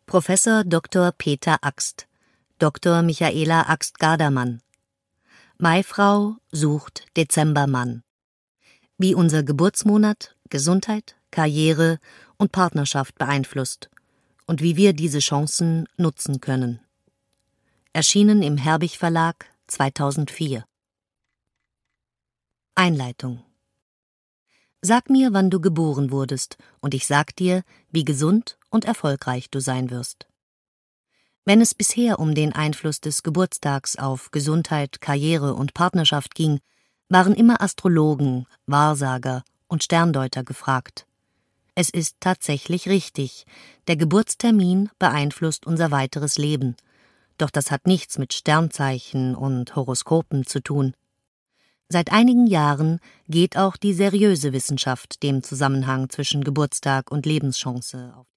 Professor Dr. Peter Axt, Dr. Michaela Axt-Gardermann. Maifrau sucht Dezembermann. Wie unser Geburtsmonat Gesundheit, Karriere und Partnerschaft beeinflusst und wie wir diese Chancen nutzen können. Erschienen im Herbig Verlag 2004. Einleitung. Sag mir, wann du geboren wurdest, und ich sag dir, wie gesund und erfolgreich du sein wirst. Wenn es bisher um den Einfluss des Geburtstags auf Gesundheit, Karriere und Partnerschaft ging, waren immer Astrologen, Wahrsager und Sterndeuter gefragt. Es ist tatsächlich richtig, der Geburtstermin beeinflusst unser weiteres Leben. Doch das hat nichts mit Sternzeichen und Horoskopen zu tun. Seit einigen Jahren geht auch die seriöse Wissenschaft dem Zusammenhang zwischen Geburtstag und Lebenschance auf.